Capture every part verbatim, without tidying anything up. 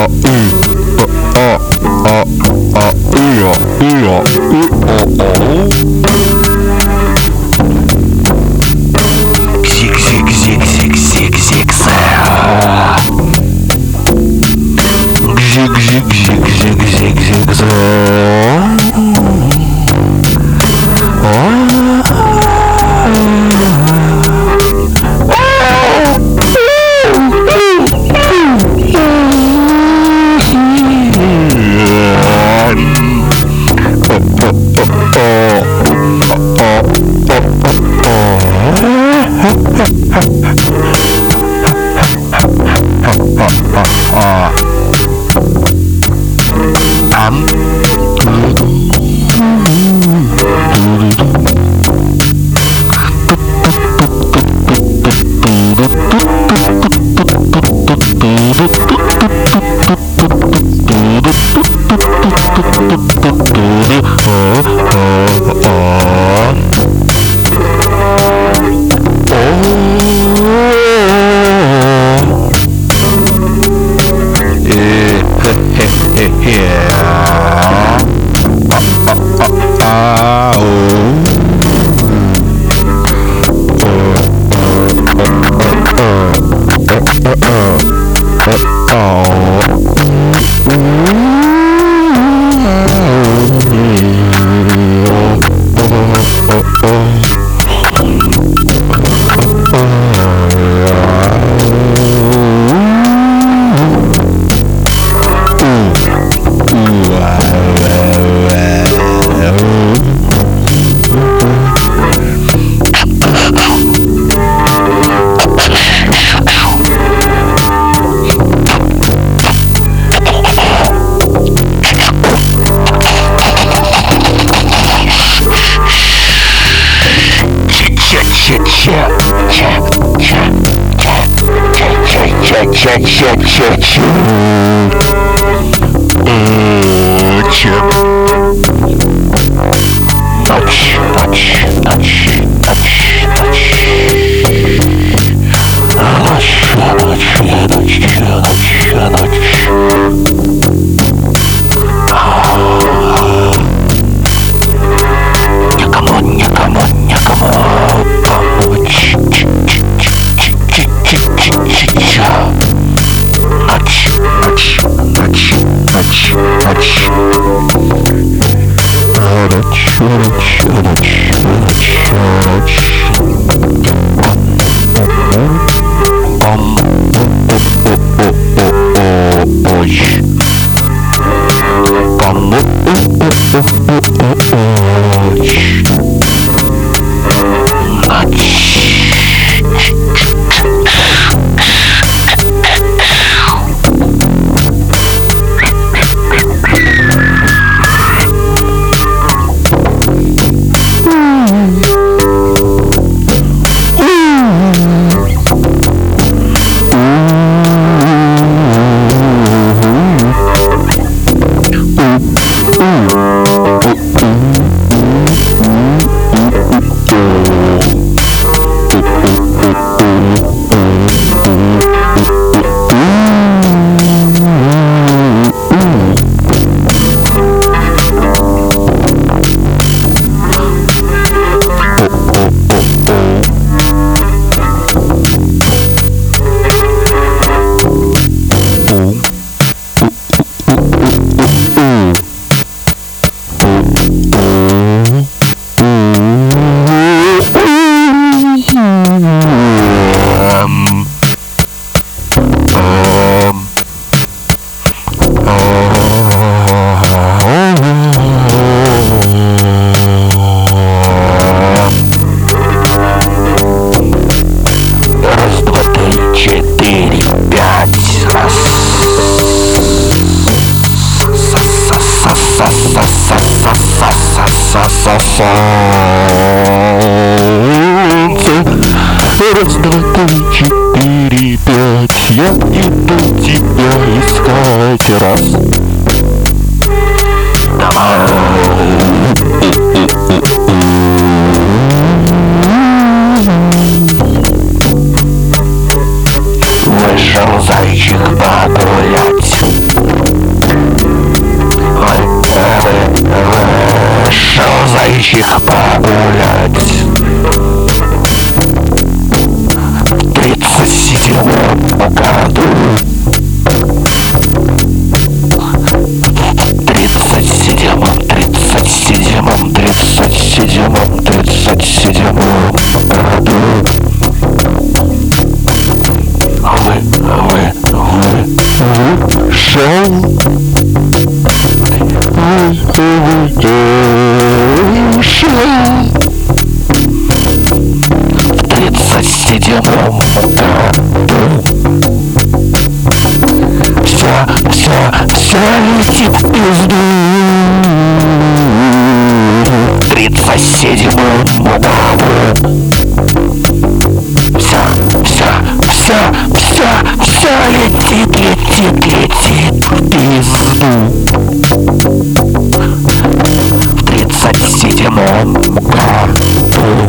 Ча-ча-ча-ча-ча. Чек. Ночь, ночь, ночь, ночь, ночь. Ночь, ночь, ночь, ночь, ночь. Никому, никому, никому помочь. Ча-ча-ча-ча-ча. Ночь, ночь, ночь, ночь, ночь. Ночь, ночь, ночь, ночь, ночь. Бам, о-о-о-о-о-ой. Бам, о-о-о-о-ой. Ночь. Раз, два, три, четыре, пять. Я иду тебя искать. Раз. Давай. Вышел зайчик погулять. Вышел в тридцать седьмом году. Все, все, все летит в пизду. В тридцать седьмом году. Все, все, все, все, все летит, летит, летит в пизду. В тридцать седьмом году.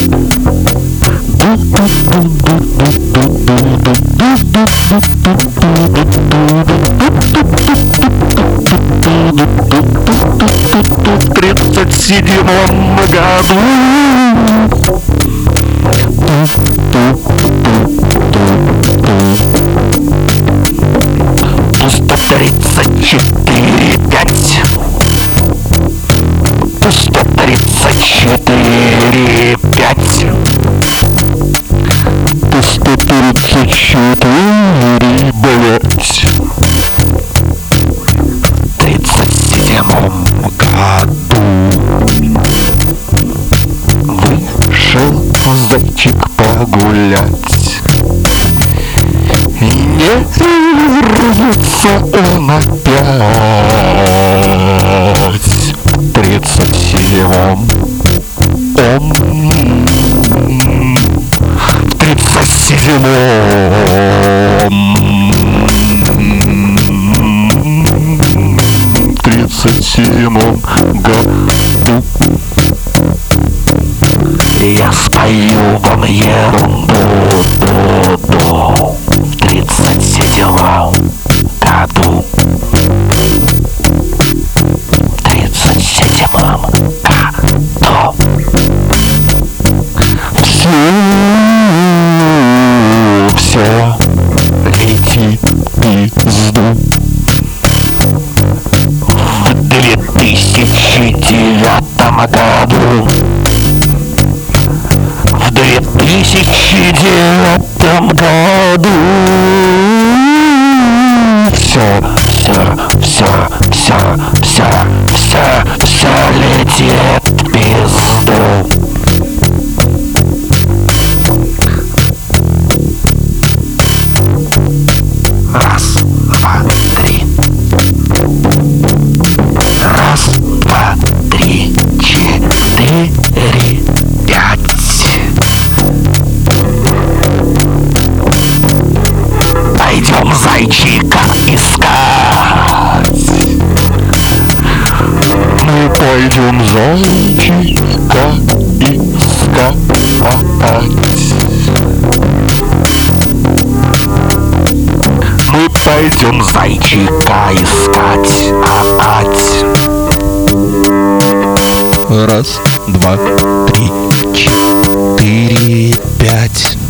В тридцать седьмом году. Пусто тридцать четыре пять. Пусто тридцать четыре пять. Пусто тридцать четыре, блять. В тридцать седьмом году вышел зайчик погулять. И не вернется он опять. В тридцать седьмом он в тридцать седьмом в тридцать седьмом году. Я спою вам ерунду, ду, ду. В тридцать седьмом году. В тридцать седьмом году. Все, все летит в пизду. В две тысячи девятом году. В две тысячи девятом году. Все, все, все, все, все, все, все летит в пизду. Раз, два, три. Раз, два, три, четыре, пять. Пойдем зайчика искать. Мы пойдем зайчика искать. Мы пойдем зайчика искать. Раз, два, три, четыре, пять.